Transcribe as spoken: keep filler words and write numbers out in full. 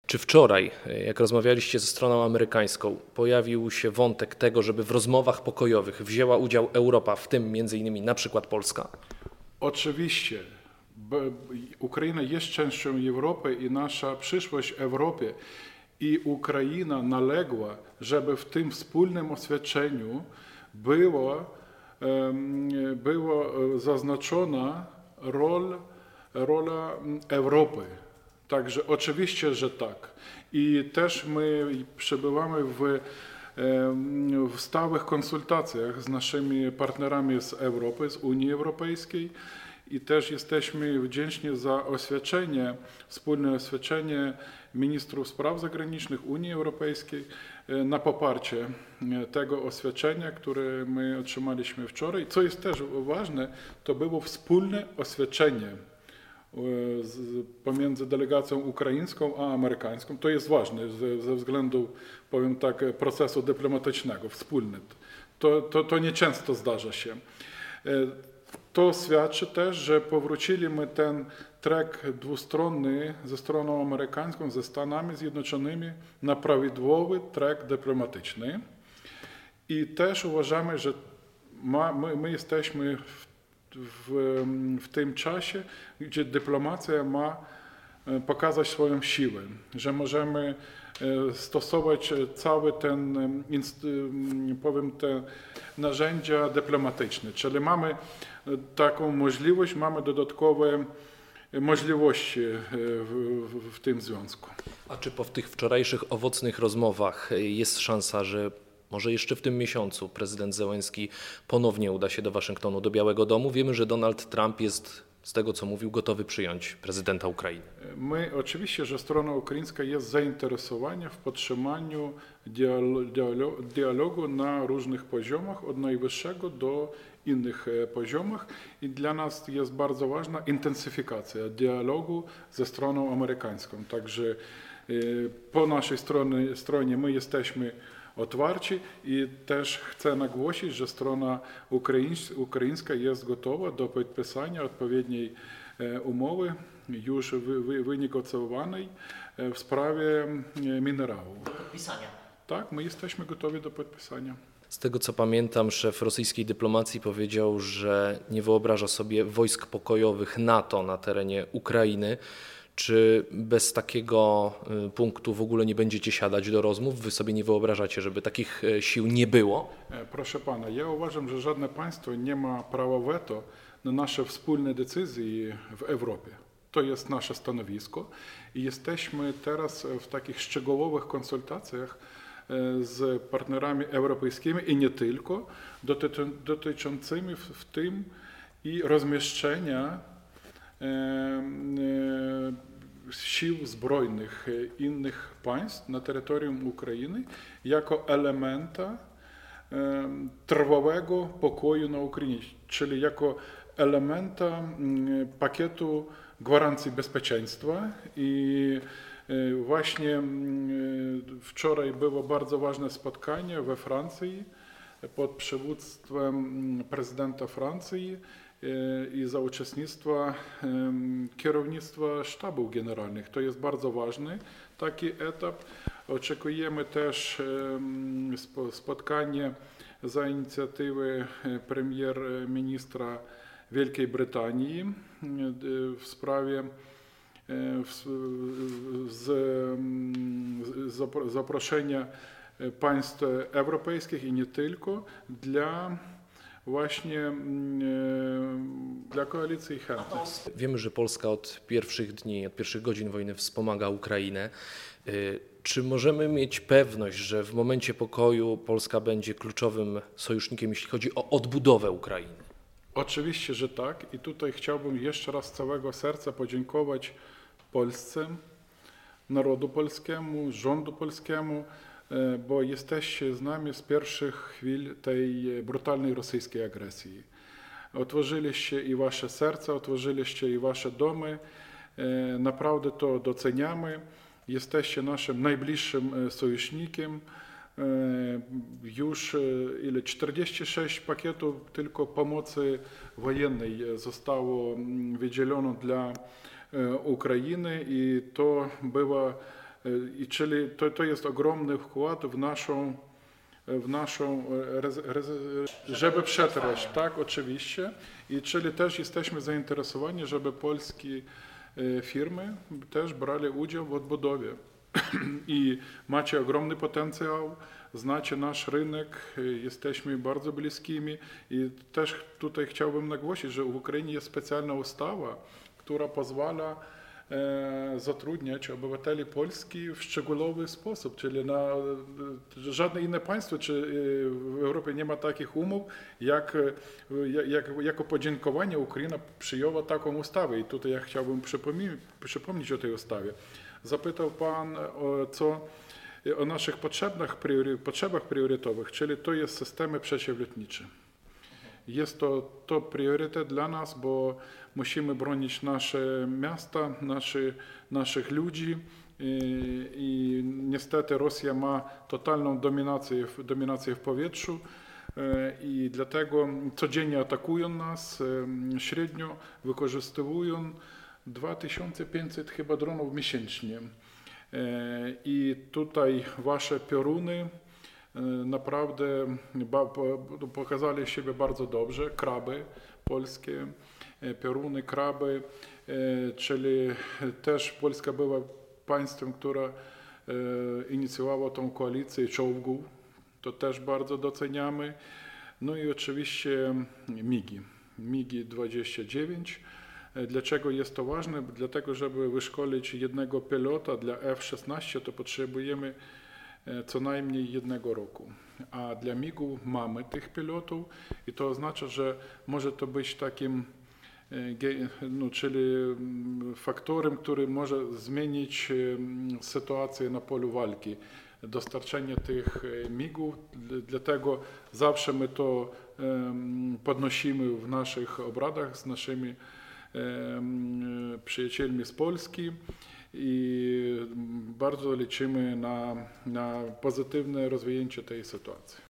Czy wczoraj, jak rozmawialiście ze stroną amerykańską, pojawił się wątek tego, żeby w rozmowach pokojowych wzięła udział Europa, w tym między innymi na przykład Polska? Oczywiście. Ukraina jest częścią Europy i nasza przyszłość w Europie. I Ukraina naległa, żeby w tym wspólnym oświadczeniu było, było zaznaczona rola, rola Europy. Także oczywiście, że tak. I też my przebywamy w, w stałych konsultacjach z naszymi partnerami z Europy, z Unii Europejskiej i też jesteśmy wdzięczni za oświadczenie, wspólne oświadczenie ministrów spraw zagranicznych Unii Europejskiej na poparcie tego oświadczenia, które my otrzymaliśmy wczoraj. Co jest też ważne, to było wspólne oświadczenie pomiędzy delegacją ukraińską a amerykańską. To jest ważne ze, ze względu, powiem tak, procesu dyplomatycznego, wspólny. To, to, to nieczęsto zdarza się. To świadczy też, że powróciliśmy ten track dwustronny ze stroną amerykańską, ze Stanami Zjednoczonymi na prawidłowy track dyplomatyczny. I też uważamy, że ma, my, my jesteśmy w W, w tym czasie, gdzie dyplomacja ma pokazać swoją siłę, że możemy stosować cały ten, powiem, te narzędzia dyplomatyczne, czyli mamy taką możliwość, mamy dodatkowe możliwości w, w, w tym związku. A czy po tych wczorajszych owocnych rozmowach jest szansa, że może jeszcze w tym miesiącu prezydent Zełenski ponownie uda się do Waszyngtonu, do Białego Domu? Wiemy, że Donald Trump jest, z tego co mówił, gotowy przyjąć prezydenta Ukrainy. My oczywiście, że strona ukraińska jest zainteresowana w podtrzymaniu dialogu na różnych poziomach, od najwyższego do innych poziomach i dla nas jest bardzo ważna intensyfikacja dialogu ze stroną amerykańską. Także po naszej stronie, stronie my jesteśmy otwarci i też chcę nagłosić, że strona ukraińska jest gotowa do podpisania odpowiedniej umowy już wynegocjowanej w sprawie minerału. Do podpisania. Tak, my jesteśmy gotowi do podpisania. Z tego co pamiętam, szef rosyjskiej dyplomacji powiedział, że nie wyobraża sobie wojsk pokojowych NATO na terenie Ukrainy. Czy bez takiego punktu w ogóle nie będziecie siadać do rozmów? Wy sobie nie wyobrażacie, żeby takich sił nie było? Proszę pana, ja uważam, że żadne państwo nie ma prawa weto na nasze wspólne decyzje w Europie. To jest nasze stanowisko i jesteśmy teraz w takich szczegółowych konsultacjach z partnerami europejskimi i nie tylko, dotyczącymi w tym i rozmieszczenia sił zbrojnych innych państw na terytorium Ukrainy jako elementa trwałego pokoju na Ukrainie, czyli jako elementa pakietu gwarancji bezpieczeństwa. I właśnie wczoraj było bardzo ważne spotkanie we Francji pod przywództwem prezydenta Francji i za uczestnictwa kierownictwa sztabów generalnych. To jest bardzo ważny taki etap. Oczekujemy też spotkanie za inicjatywy premier-ministra Wielkiej Brytanii w sprawie zaproszenia państw europejskich i nie tylko dla właśnie dla koalicji chętnych. Wiemy, że Polska od pierwszych dni, od pierwszych godzin wojny wspomaga Ukrainę. Czy możemy mieć pewność, że w momencie pokoju Polska będzie kluczowym sojusznikiem, jeśli chodzi o odbudowę Ukrainy? Oczywiście, że tak. I tutaj chciałbym jeszcze raz z całego serca podziękować Polsce, narodu polskiemu, rządu polskiemu, bo jesteście z nami z pierwszych chwil tej brutalnej rosyjskiej agresji. Otworzyliście i wasze serca, otworzyliście i wasze domy. Naprawdę to doceniamy. Jesteście naszym najbliższym sojusznikiem. Już ile czterdzieści sześć pakietów tylko pomocy wojennej zostało wydzielono dla Ukrainy i to była i czyli to, to jest ogromny wkład w naszą, w naszą rez, rez, żeby przetrwać, tak, oczywiście. I czyli też jesteśmy zainteresowani, żeby polskie firmy też brali udział w odbudowie. I macie ogromny potencjał, znacie nasz rynek, jesteśmy bardzo bliskimi i też tutaj chciałbym nagłośnić, że w Ukrainie jest specjalna ustawa, która pozwala zatrudniać obywateli Polski w szczegółowy sposób, czyli na żadne inne państwo czy w Europie nie ma takich umów, jak, jak jako podziękowanie Ukraina przyjęła taką ustawę i tutaj ja chciałbym przypomnieć, przypomnieć o tej ustawie. Zapytał Pan o, co, o naszych potrzebach, priory, potrzebach priorytetowych, czyli to jest systemy przeciwlotnicze. Jest to, to priorytet dla nas, bo musimy bronić nasze miasta, naszy, naszych ludzi i, i niestety Rosja ma totalną dominację, dominację w powietrzu i dlatego codziennie atakują nas, średnio wykorzystują dwa tysiące pięćset chyba dronów miesięcznie. I tutaj wasze pioruny naprawdę pokazali siebie bardzo dobrze, kraby polskie, pioruny, kraby, czyli też Polska była państwem, które inicjowało tą koalicję czołgów, to też bardzo doceniamy. No i oczywiście migi, migi dwadzieścia dziewięć. Dlaczego jest to ważne? Dlatego, żeby wyszkolić jednego pilota dla F szesnaście, to potrzebujemy co najmniej jednego roku. A dla migów mamy tych pilotów i to oznacza, że może to być takim, no, czyli faktorem, który może zmienić sytuację na polu walki. Dostarczenie tych migów, dlatego zawsze my to podnosimy w naszych obradach z naszymi przyjaciółmi z Polski i bardzo liczymy na, na pozytywne rozwinięcie tej sytuacji.